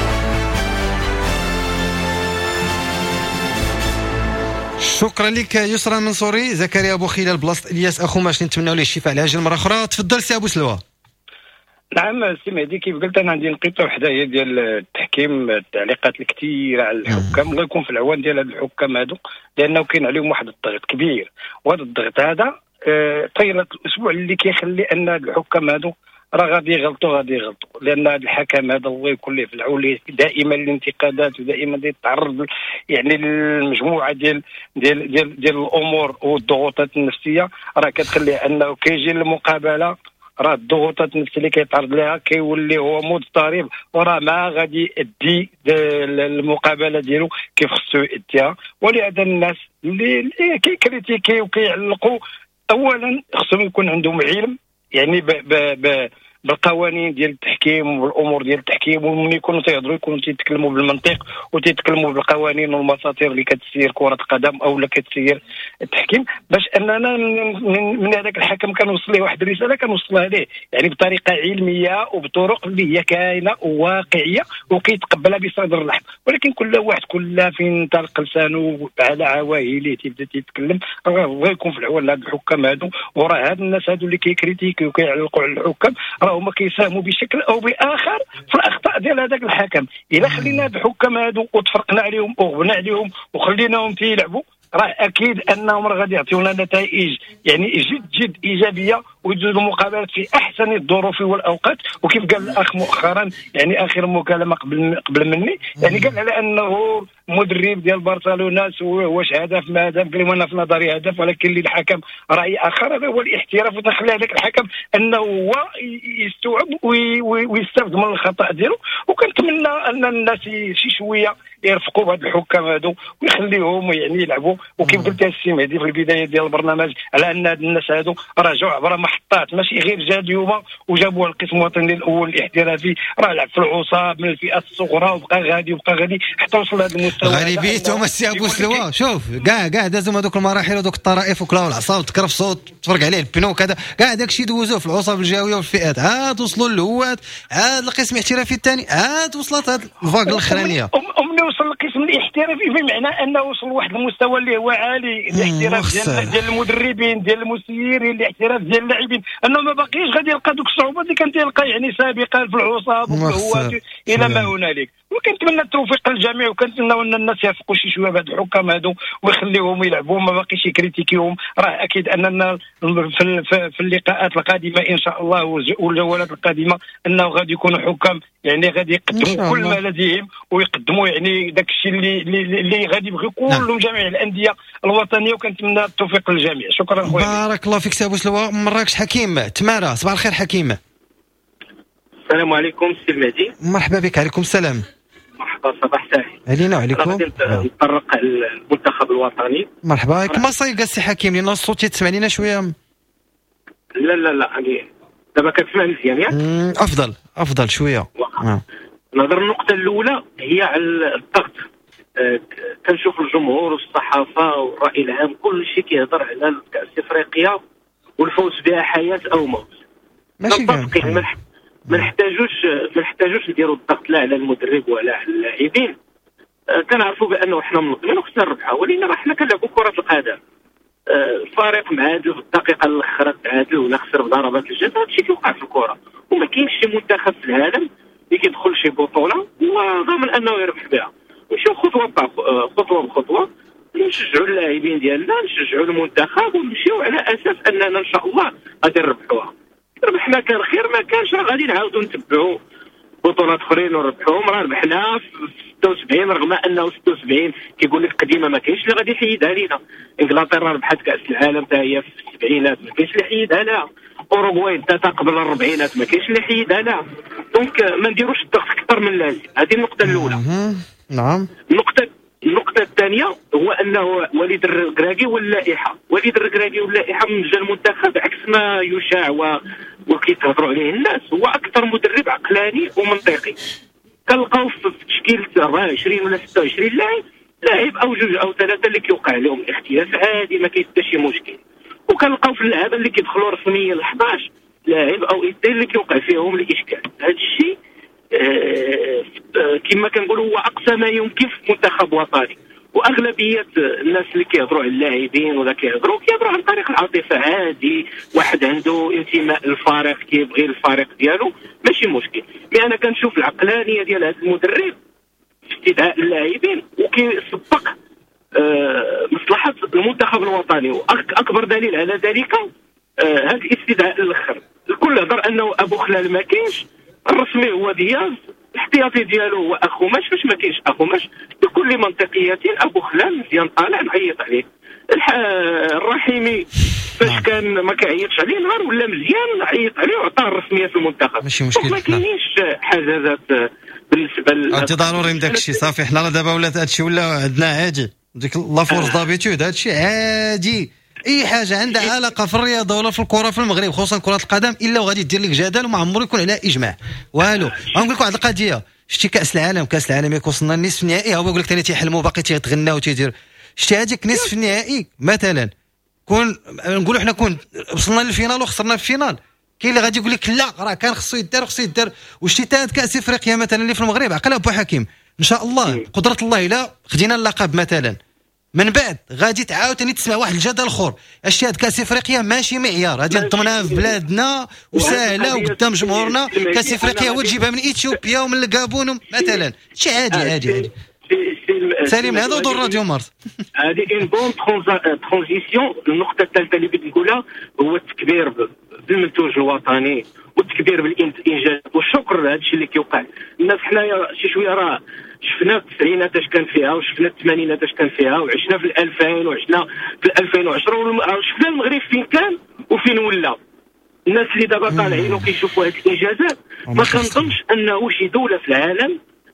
Speaker 1: شكرا لك يسرى المنصوري. زكريا أبو خلال بلاصة إلياس أخوماش نتمنوا له الشفاء العاجل مرة أخرى. تفضل سي أبو سلوى.
Speaker 12: نعم سي مهدي، كيف قلت انا عندي نقطه وحده هي ديال التحكيم، التعليقات الكثيره على الحكام. الله يكون في العوان ديال هاد الحكام هادو، لانه كاين عليهم واحد الضغط كبير، وهذا الضغط هذا طيله الاسبوع اللي كيخلي ان هاد الحكام هادو راه غادي يغلطوا لان هاد الحكم هذا الله يكون ليه في العون دائما الانتقادات ودائما يتعرض يعني للمجموعه ديال الامور والضغوطات النفسيه، راه كتخليه انه كيجي المقابله راه الضغوطات النفسيه اللي كيتعرض لها كيولي هو مضطرب، وراه ما غادي يدي المقابله ديالو كيف خصو يديها. ولهذا الناس اللي كيكريتيكي وكيعلقوا اولا خصهم يكون عندهم علم يعني بالقوانين ديال التحكيم والامور ديال التحكيم، ومن يكونوا تيهضروا يكونوا تيتكلموا بالمنطق وتيتكلموا بالقوانين والمساطير اللي كتسير كره القدم او لا كتسير التحكيم، باش اننا من هذاك الحكم كنوصل ليه واحد الرساله كنوصلها ليه يعني بطريقه علميه وبطرق اللي هي كاينه وواقعيه وكيتقبلها بصدر رحب. ولكن كل واحد كل فين طلق لسانه على عواهله تيبدا تيتكلم، راه يكون في العوان هاد الحكام هادو، وراه هاد الناس هادو اللي كيكريتيكي وكيعلقوا على الحكام راه هما كيساهموا بشكل او باخر في الاخطاء ديال هذاك الحكم. الا خلينا هاد الحكام هادو وتفرقنا عليهم وغبنا عليهم وخليناهم تيلعبوا، راه اكيد انهم راه غادي يعطيونا نتائج يعني جد ايجابيه ويجوز المقابلات في احسن الظروف والاوقات. وكيف قال الاخ مؤخرا يعني اخر مكالمه قبل مني يعني قال على انه مدرب ديال برشلونه واش هدف ما هدف، قال انا في نظري هدف، ولكن للحكم راي اخر. هذا هو الاحتراف، وتخلي هذاك الحكم انه هو يستوعب ويستفد من الخطا ديالو. وكنت ونتمنى ان الناس شي شويه يرفقوا بهاد الحكام هادو ويخليهم يعني يلعبوا. وكيف قلت السي مهدي في البدايه ديال البرنامج على ان هاد الناس هادو راه جاوا عبر محطات، ماشي غير جا اليوم وجابوا القسم الوطني الاول الاحترافي، راه لعب في العصاب من الفئات الصغرى وبقى غادي حتى وصل لهذا المستوى.
Speaker 1: غالبيتهم السي ابو سلوى شوف كاع دازوا هذوك المراحل ودوك الطرائف وكلاو العصا وتكرف صوت تفرق عليه البنو وكذا، كاع داكشي دوزوه في العصاب الجاويه والفئات، عاد وصلوا للهوات، عاد القسم الاحترافي الثاني، عاد وصلت هاد الفاق الاخرانيه.
Speaker 12: ومن وصل القسم الاحترافي بمعنى انه وصل لواحد المستوى اللي هو عالي، الاحتراف ديال المدربين ديال المسيرين، الاحتراف ديال اللاعبين، انه ما باقيش غادي يلقى دوك الصعوبات اللي كان تيلقى يعني سابقا في العصاب وفي الهوات الى ما هنالك. وكنتمنى التوفيق للجميع، وكنتمنى ان الناس يفقوا شي شويه بهاد الحكام هادو ويخليوهم يلعبوا، ما باقيش يكريتيكيهم. راه اكيد اننا في اللقاءات القادمه ان شاء الله والجولات القادمه انه غادي يكونوا حكام يعني غادي يقدموا كل ما لديهم ويقدموا يعني داك الشيء اللي غادي يبغيو كلهم جميع الانديه الوطنيه. وكنتمنى التوفيق للجميع. شكرا خويا.
Speaker 1: بارك الله فيك سي ابو سلوى. مراكش حكيم تماره، صباح الخير حكيم.
Speaker 13: السلام عليكم سي المهدي.
Speaker 1: مرحبا بك. عليكم السلام.
Speaker 13: مرحبا صباح سعيد
Speaker 1: علينا وعليكم.
Speaker 13: غادي نتطرق المنتخب الوطني.
Speaker 1: مرحبا. كما صايق السي حكيم لان الصوت يتسمع لينا شويه.
Speaker 13: لا يعني دابا كتسمع مزيان ياك؟
Speaker 1: افضل شويه.
Speaker 13: نظر النقطه الاولى هي على الضغط. كنشوف الجمهور والصحافه والراي العام كل شيء كيهضر على كأس افريقيا والفوز بها حياه او موت.
Speaker 1: ماشي
Speaker 13: ما نحتاجوش نديروا الضغط لا على المدرب ولا على اللاعبين. كنعرفوا بانه حنا منظمين وخصنا نربحوا، ولكن راه حنا كنلعبوا كره القدم. الفريق معادل في الدقيقه الاخيره تعادل ولا خسر بضربات الجزاء، هادشي كيوقع في الكره. وما كاينش شي منتخب في العالم اللي كيدخل شي بطوله هو ضامن انه يربح بها. نمشيو خطوه بخطوه، نشجعوا اللاعبين ديالنا، نشجعوا المنتخب، ونمشيو على اساس اننا ان شاء الله غادي نربحوها. ربحنا كان خير، ما كانش راه غادي نعاودوا نتبعوا بطولات اخرين ونربحوهم. راه ربحنا في 76 رغم انه 76 كيقول لك قديمه ما كاينش اللي غادي يحيدها لينا. انجلترا ربحت كاس العالم حتى هي في السبعينات ما كاينش اللي يحيدها لها. اوروغواي حتى قبل الاربعينات ما كاينش اللي يحيدها لها. دونك ما نديروش الضغط اكثر من اللازم. هذه النقطه الاولى.
Speaker 1: نعم.
Speaker 13: النقطة الثانية هو أنه وليد الركراكي واللائحة من جا المنتخب عكس ما يشاع وكيتهضروا عليه الناس، هو أكثر مدرب عقلاني ومنطقي. كنلقاو في تشكيل 24 ولا 26 لاعب أو جوج أو ثلاثة اللي كيوقع عليهم الاختلاف عادي، ما كاين حتى شي مشكل. وكنلقاو في اللعابة اللي كيدخلوا رسميا ل 11 لاعب أو اثنين اللي كيوقع فيهم الإشكال. هذا الشيء كما كنقولوا هو اقصى ما يمكن في منتخب وطني. واغلبيه الناس اللي كيهضروا على اللاعبين ولا كيهضروا عن طريق العاطفه عادي. واحد عنده انتماء للفريق كيبغي الفريق ديالو ماشي مشكل. مي انا كنشوف العقلانيه ديال هذا المدرب في استدعاء اللاعبين وكيسبق مصلحه المنتخب الوطني. واكبر دليل على ذلك هذا الاستدعاء الاخر. الكل هضر انه ابو خلال ما كاينش، الرسمي هو دياز، الاحتياطي ديالو هو اخو ماش. فاش ما كاينش اخو ماش بكل منطقيه ابو خلال مزيان طالع نعيط عليه. الرحيمي فاش كان ما كيعيطش عليه نهار ولا مزيان عيط عليه وعطاه الرسميه في المنتخب.
Speaker 1: ماشي مشكل.
Speaker 13: ما كاينينش حجازات بالنسبه
Speaker 1: انت ضروري من داكشي صافي. حنا دابا ولات هادشي ولا عندنا عادي، ديك لافورس دابيتود هادشي عادي. اي حاجه عندها علاقه في الرياضه ولا في الكره في المغرب خصوصا كره القدم الا وغادي دير لك جدل وما عمره يكون عليها اجماع والو. غنقول لك واحد القضيه، شتي كاس العالم ياك وصلنا للنصف النهائي، هو يقول لك ثاني تيحلموا باقي تيتغناو وتيدير. شتي هذيك نصف النهائي مثلا نقولوا حنا وصلنا للفينال وخسرنا في الفينال، كاين اللي غادي يقول لك لا راه كان خصو يدار. وشتي تاع كاس افريقيا مثلا اللي في المغرب عقلها بو حكيم ان شاء الله قدره الله الا خدينا اللقب مثلا من بعد غادي تعاود تسمع واحد الجدل اخر. اشياء كاس افريقيا ماشي معيار، غادي نضمنها في بلادنا وسهله وقدام جمهورنا. كاس افريقيا هو تجيبها من اثيوبيا ومن الكابون مثلا، شي عادي. سليم هذا ودور راديو مارس.
Speaker 13: هذه ان بون ترانزيسيون. النقطه الثالثه اللي بغيت نقولها هو التكبير بالمنتوج الوطني والتكبير بالانجاز والشكر لهذا الشيء اللي كيوقع. الناس حنايا شي شويه راه شفنا في التسعينات اش كان فيها وشفنا في الثمانينات اش كان فيها وعشنا في 2000 وعشنا في 2010 وشفنا المغرب فين كان وفين ولا. الناس اللي دابا طالعين وكيشوفوا هذه الانجازات ما كنظنش انه شي دوله في العالم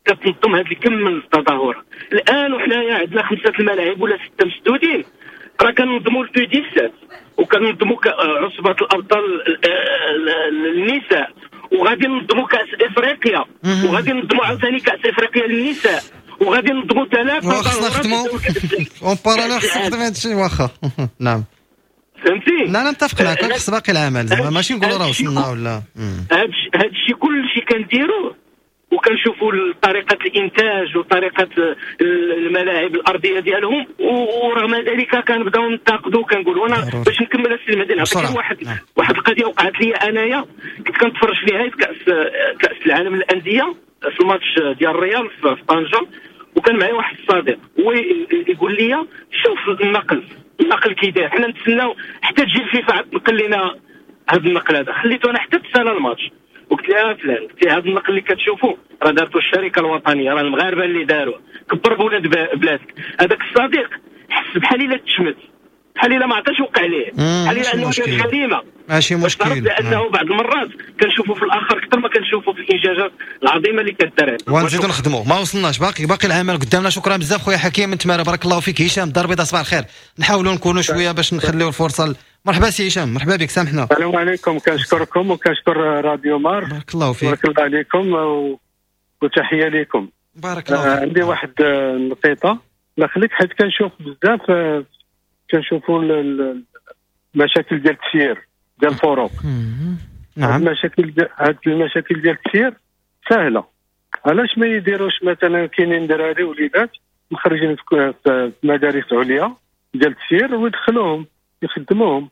Speaker 13: كتنظم هذا الكم من التظاهرات. الان وحنايا عندنا 5 الملاعب ولا 6 مسدودين، راه كننظموا البي 17 وكننظموا عصبه الابطال النساء، وغادي ننظموا كاس افريقيا، وغادي ننظموا عاوتاني كاس افريقيا للنساء، وغادي ننظموا 3
Speaker 1: خصنا نخدموا اون باراليل، خصنا نخدموا هذا الشيء واخا. نعم
Speaker 13: فهمتي.
Speaker 1: لا نتفق معك، خص باقي العمل زعما ماشي نقولوا راه وصلنا ولا
Speaker 13: هذا الشيء كلشي كنديروه وكنشوفوا طريقه الانتاج وطريقه الملاعب الارضيه ديالهم، ورغم ذلك كنبداو ننتقدوا كنقولوا انا باش نكمل السلم هذه نعطيك واحد القضيه وقعت لي انايا. كنت كنتفرج في نهايه كاس العالم للانديه في الماتش ديال الريال في طنجه، وكان معايا واحد الصديق ويقول لي شوف النقل كي داير، حنا نتسناو حتى تجي الفيفا تنقل لنا هذا النقل هذا. خليته انا حتى تسالى الماتش وقلت لها فلان، قلت لها هذا النقل اللي كتشوفوا راه دارتو الشركه الوطنيه، راه المغاربه اللي داروا، كبر بولاد بلادك. هذاك الصديق حس بحال الا تشمت، بحال الا ما عطاش وقع عليه، بحال الا انه دار جريمه. ماشي مشكل، لانه بعض المرات كنشوفوا في الاخر اكثر ما كنشوفوا في الانجازات العظيمه اللي كدار.
Speaker 1: ونزيدوا نخدموا، ما وصلناش، باقي العمل قدامنا. شكرا بزاف خويا حكيم من تماره، بارك الله فيك. هشام الدار البيضاء، صباح الخير. نحاولوا نكونوا شويه باش نخليو الفرصه. مرحبا سي هشام، مرحبا بك، سامحنا.
Speaker 14: السلام عليكم، كنشكركم وكنشكر راديو مار،
Speaker 1: بارك الله فيك.
Speaker 14: بارك الله عليكم وتحيه لكم.
Speaker 1: بارك الله فيك.
Speaker 14: عندي واحد النقيطه لا خليك، حيت كنشوف بزاف كنشوفوا المشاكل ديال التسيير ديال الفروق.
Speaker 1: نعم.
Speaker 14: هاد المشاكل ديال التسيير سهله، علاش ما يديروش مثلا كاينين دراري وليدات مخرجين في مدارس عليا ديال التسيير ويدخلوهم يخدموهم.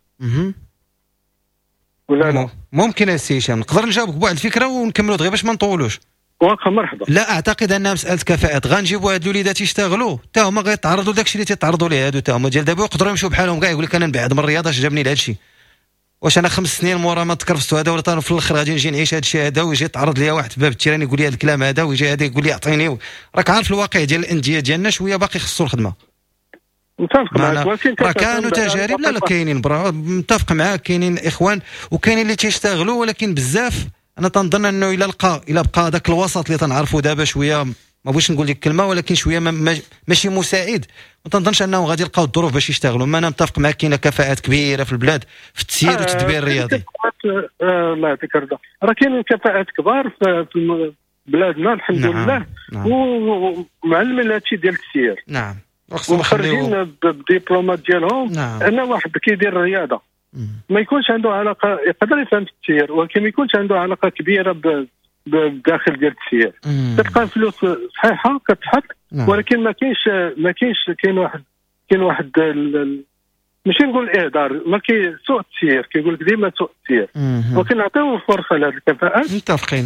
Speaker 14: ولا لا
Speaker 1: ممكن السي هشام نقدر نجاوبك بواحد الفكره ونكملوا دغيا باش ما نطولوش.
Speaker 14: واخا مرحبا.
Speaker 1: لا اعتقد انها مساله كفاءات، غنجيبوا هاد الوليدات يشتغلوا حتى هما غيتعرضوا لداكشي اللي تيتعرضوا ليه هادو حتى هما ديال دابا، يقدروا يمشيو بحالهم كاع يقول لك انا نبعد من الرياضه اش جابني لهذا الشيء. واش انا 5 سنين مورا ما تكرفستو هذا ولا في الاخر غادي نجي نعيش هذا الشيء هذا، ويجي يتعرض ليا واحد في باب التيران يقول لي هذا الكلام هذا، ويجي هذا يقول لي اعطيني. راك عارف الواقع ديال الانديه ديالنا شويه باقي خصو الخدمه.
Speaker 14: متفق معك، ولكن
Speaker 1: راه كانوا تجارب. لا كاينين متفق معاك، كاينين اخوان وكاينين اللي تيشتغلوا، ولكن بزاف انا تنظن انه الا بقى داك الوسط اللي تنعرفوا دابا شويه، ما بغيتش نقول لك كلمه ولكن شويه ماشي مساعد، ما تنظنش انهم غادي يلقاو الظروف باش يشتغلوا. ما انا متفق معك، كاينه كفاءات كبيره في البلاد في التسيير والتدبير الرياضي.
Speaker 14: الله يعطيك الرضا، راه كاينين كفاءات كبار في بلادنا الحمد لله. ومعلمين هادشي ديال التسيير.
Speaker 1: نعم.
Speaker 14: ومخرجين بالدبلومات ديالهم. انا واحد كيدير الرياضه ما يكونش عنده علاقه، يقدر يفهم في التسيير ولكن ما يكونش عنده علاقه كبيره بالداخل ديال التسيير. كتلقى فلوس صحيحه كتحط، ولكن ما كاينش كاين واحد ماشي نقول الاهدار، ما كاين سوء التسيير، كيقول لك ديما سوء التسيير. ولكن نعطيو فرصه لهذه الكفاءات.
Speaker 1: متفقين.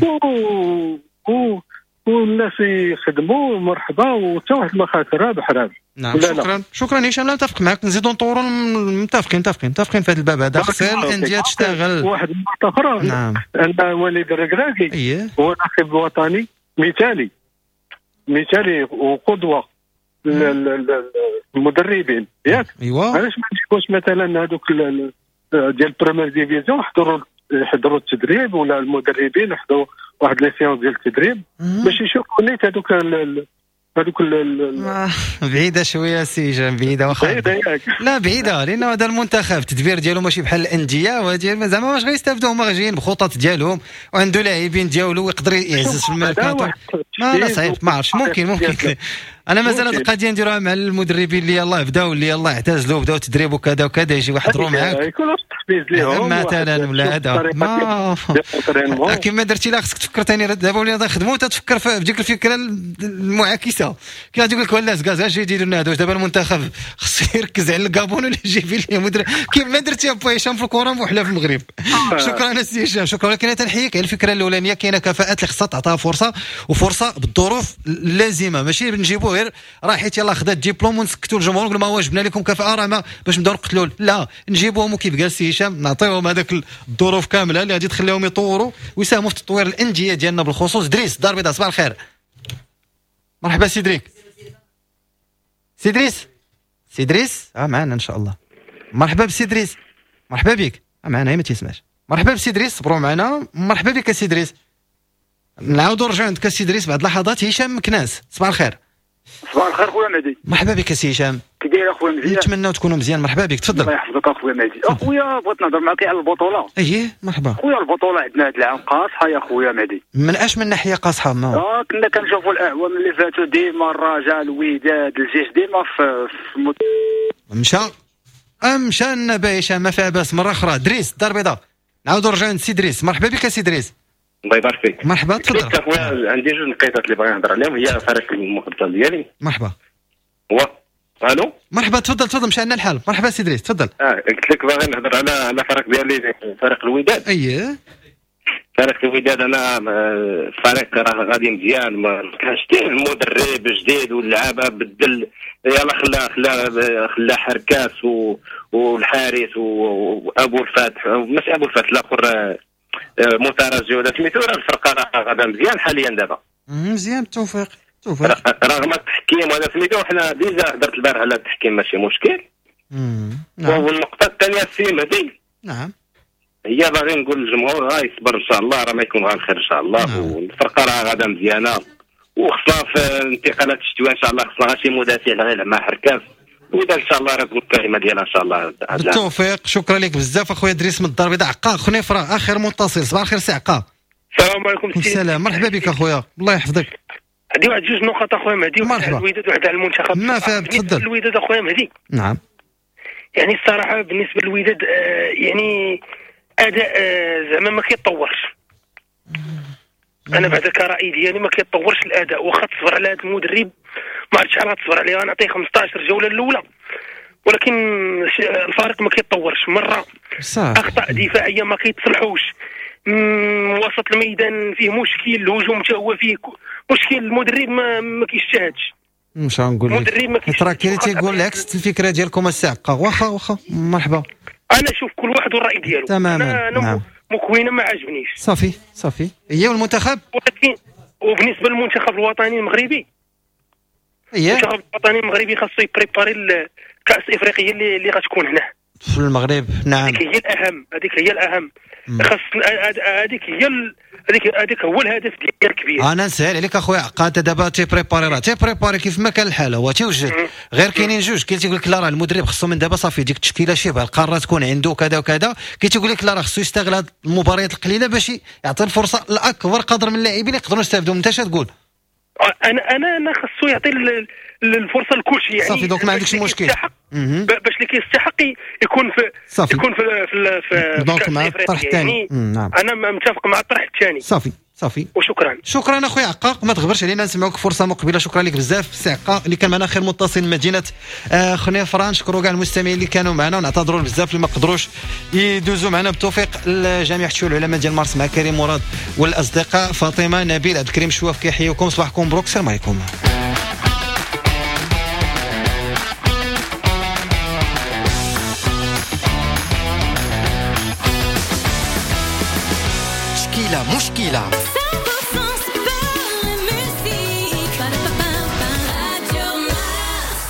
Speaker 14: والناس يخدموا مرحبا، وحتى واحد ما خاطر رابح.
Speaker 1: نعم. شكرا هشام، لا نتفق معك، نزيدوا نطوروا. متفقين في هذا الباب هذا. خصها الانديه تشتغل.
Speaker 14: واحد النقطه اخرى.
Speaker 1: نعم.
Speaker 14: ان وليد الركراكي هو ناخب وطني مثالي وقدوه للمدربين ياك.
Speaker 1: ايوا
Speaker 14: علاش ما نجيبوش مثلا هذوك ديال البريمير ديفيزيون يحضروا التدريب، ولا المدربين يحضروا واحد لي سيونس ديال التدريب باش يشوفوا نيت هذوك
Speaker 1: بعيده شويه سي هشام، بعيده واخا. لا بعيده، لان هذا المنتخب التدبير ديالو ماشي بحال الانديه، وديال زعما واش غيستافدوا هما جايين بخطط ديالهم وعنده لاعبين ديالو ويقدر يعزز في الميركاتو. لا صعيب، ما عرفتش، ممكن انا مازال هذه القضيه نديروها مع المدربين اللي يلاه بداو، اللي يلاه اعتزلوا بداو تدريب وكذا وكذا، يجي يحضروا معاك
Speaker 14: يكونوا تحفيز ليهم
Speaker 1: مثلا ولا هذا. ما كيما درتي لا خصك تفكر ثاني دابا ولينا نخدموا تتفكر في ديك الفكره المعاكسه. كي يقول لك ولا زكاز اش يديروا لنا هذا، واش دابا المنتخب خصو يركز على الكابون ولا يجيب ليه مدرب كيما درتي با هشام في الكره موحله في المغرب. شكرا سي هشام، شكرا. ولكن تنحييك على الفكره الاولانيه، كاينه كفاءات اللي خصها تعطيها فرصه، وفرصه بالظروف اللازمه، ماشي نجيبوه غير راه حيت يلاه خدا الدبلوم ونسكتوا الجمهور ونقولوا ما واش جبنا لكم كفاءه راه ما باش نبداو نقتلوا. لا نجيبوهم وكيف قال سي هشام نعطيوهم هذاك الظروف كامله اللي غادي تخليهم يطوروا ويساهموا في تطوير الانديه ديالنا بالخصوص. دريس دار البيضاء، صباح الخير. مرحبا سيدريس معنا ان شاء الله. مرحبا بسيدريس، مرحبا بك. معنا ما تيسمعش. مرحبا بسيدريس، صبروا معنا. مرحبا بك سيدريس. نعاودوا نرجعوا عندك سي دريس بعد لحظات. هشام مكناس، صباح الخير.
Speaker 15: صباح الخير خويا مهدي.
Speaker 1: مرحبا بك سي هشام.
Speaker 15: كي داير اخويا مزيان؟
Speaker 1: نتمنى تكونوا مزيان. مرحبا بك، تفضل.
Speaker 15: الله يحفظك اخويا مهدي. اخويا بغيت نهضر معاك على البطوله.
Speaker 1: اييه مرحبا.
Speaker 15: خويا البطوله عندنا هذا العام قاصحه يا خويا مهدي.
Speaker 1: من ناحيه قاصحه؟ ما
Speaker 15: كنا كنشوفوا الاعوام اللي فاتوا ديما الرجاء الوداد الجيش ديما
Speaker 1: مشى النبا هشام. ما فيها باس. مره اخرى دريس الدار البيضاء. نعاودوا نرجعوا عند سي دريس. مرحبا بك سي دريس.
Speaker 16: الله يبارك فيك.
Speaker 1: مرحبا تفضل.
Speaker 16: اخويا عندي جوج نقيطات اللي بغيت نهضر عليهم. هي الفريق المفضل ديالي.
Speaker 1: مرحبا.
Speaker 16: الو
Speaker 1: مرحبا تفضل مشى لنا الحال. مرحبا سي دريس تفضل.
Speaker 16: قلت لك باغي نهضر على فريق ديالي فريق الوداد.
Speaker 1: اييه
Speaker 16: فريق الوداد. انا الفريق راه غادي مزيان. ما كانش المدرب جديد واللعابه بدل. يلا خلا حركاس والحارس وابو الفتح. ماشي ابو الفتح الاخر مترجي ولا سميتو. راه الفرقه راه غادا مزيان حاليا دابا.
Speaker 1: مزيان بالتوفيق.
Speaker 16: رغم التحكيم ولا سميتو. حنا ديجا هضرت البارح على التحكيم ماشي مشكل.
Speaker 1: نعم.
Speaker 16: والنقطه الثانيه السي مهدي.
Speaker 1: نعم.
Speaker 16: هي باغي نقول للجمهور يصبر ان شاء الله. راه ما يكون غير الخير ان شاء الله.
Speaker 1: نعم.
Speaker 16: والفرقه راه غادا مزيانه. وخصنا في انتقالات الشتويه ان شاء الله خصنا غير شي مدافع غير مع حركاس. وإذا ان شاء الله راه تقول الكلمه ديالها ان شاء الله.
Speaker 1: بالتوفيق. شكرا لك بزاف اخويا دريس من الدار البيضاء. عقاق خنيفره اخر متصل. صباح الخير سي عقاق.
Speaker 17: السلام عليكم.
Speaker 1: السلام مرحبا بك اخويا. الله يحفظك.
Speaker 17: عندي واحد جوج نقط اخويا مهدي. واحد على الوداد وواحد على المنتخب.
Speaker 1: ما فيها تفضل.
Speaker 17: الوداد اخويا مهدي.
Speaker 1: نعم.
Speaker 17: يعني الصراحه بالنسبه للوداد يعني اداء زعما ما كيتطورش. انا بعد كرأي ديالي ما كيتطورش الاداء. واخا تصبر على هذا المدرب ما عرفتش شحال غتصبر عليه. نعطيه 15 جوله الاولى ولكن الفريق ما كيتطورش. مره اخطاء دفاعيه ما كيتصلحوش. وسط الميدان فيه مشكل. الهجوم حتى هو فيه مشكل. المدرب ما كيجتهدش.
Speaker 1: مش غنقول لك ترى كاين تيقول العكس. الفكره ديالكم الساقه. واخا مرحبا.
Speaker 17: انا شوف كل واحد والراي ديالو.
Speaker 1: تماما.
Speaker 17: انا مكوينه ما عجبنيش.
Speaker 1: صافي هي والمنتخب.
Speaker 17: ولكن وبالنسبه للمنتخب الوطني المغربي المنتخب الوطني المغربي خاصو يبريباري الكاس الافريقيه اللي غتكون هنا
Speaker 1: في المغرب. نعم
Speaker 17: هذيك هي الاهم. خاص هذيك هو الهدف ديال الكبير.
Speaker 1: انا نسهل عليك اخويا عقاد. دابا تيبريباري كيف ما كان الحال. هو تيوجد غير كاينين جوج. كاين تيقول لك لا راه المدرب خصو من دابا صافي ديك التشكيله شبه القاره تكون عنده كذا وكذا. كاين تيقول لك لا راه خصو يستغل هذه المباريات القليله باش يعطي الفرصه لاكبر قدر من اللاعبين يقدروا يستافدوا. انت اش تقول؟
Speaker 17: انا خصو يعطي الفرصه لكلشي. يعني
Speaker 1: صافي دوك ما عندكش مشكل.
Speaker 17: باش اللي كيستحق يكون في
Speaker 1: صافي.
Speaker 17: يكون في
Speaker 1: دونك مع الطرح الثاني.
Speaker 17: نعم. انا متفق مع الطرح الثاني.
Speaker 1: صافي
Speaker 17: وشكرا
Speaker 1: اخويا عقاق. ما تغبرش علينا نسمعوك فرصه مقبله. شكرا لك بزاف سي عقاق اللي كان معنا خير متصل من مدينه خنيفره. نشكروا كاع المستمعين اللي كانوا معنا ونعتذروا بزاف اللي ما قدروش يدوزوا معنا. بالتوفيق لجميع شؤون العلماء ديال مارس مع كريم مراد والاصدقاء فاطمه نبيل عبد الكريم شواف كيحييكم. صباحكم مبروك. السلام عليكم.
Speaker 7: مشكلة